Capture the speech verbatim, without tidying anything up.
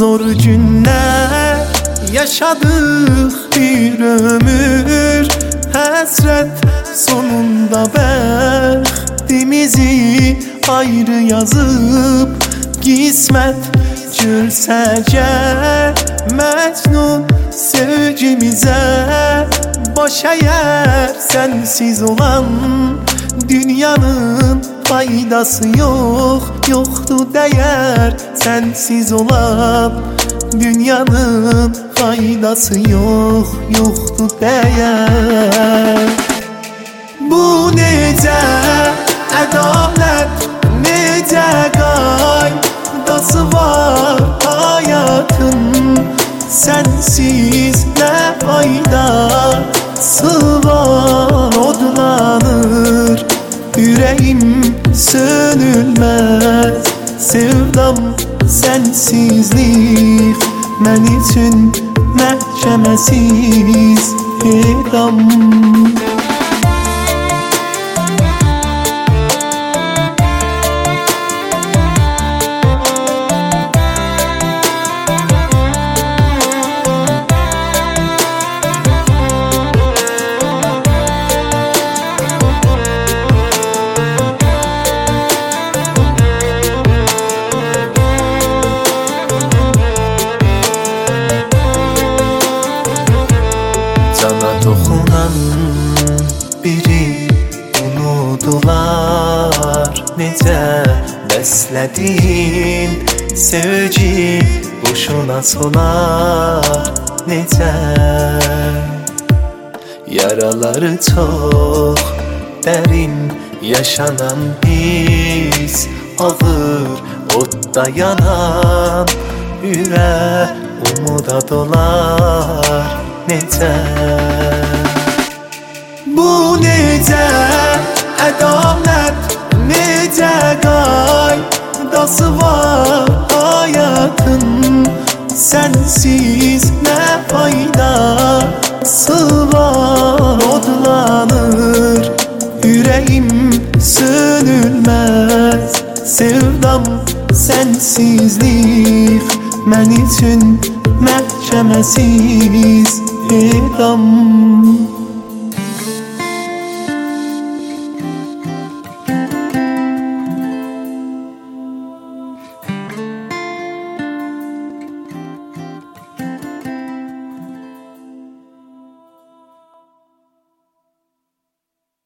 Zor günler yaşadık bir ömür, hasret sonunda bəxtimizi ayrı yazıp qismət cürsəcə Məcnun sevgimizə baş əyər sensiz olan dünyanın faydası yok, yoktu değer sensiz olan dünyanın faydası yok, yoktu değer. Bu necə ədalət, necə qaydası var hayatın, sensiz nə faydası var, odlanır yüreğim sönülmez sevdam sensizlik, mən üçün məhkəməsiz edam. Cana toxunan biri unudular, necə bəslədin sevgi boşuna solar, necə yaraları çox dərin yaşanan his, ağır odda yanan ürək umuda dolar, necə. Bu necə ədalət, necə qaydası var hayatın, sensiz nə faydası var, odlanır yüreğim sönülmez sevdam sensizlik, mən üçün məhkəməsiz edam.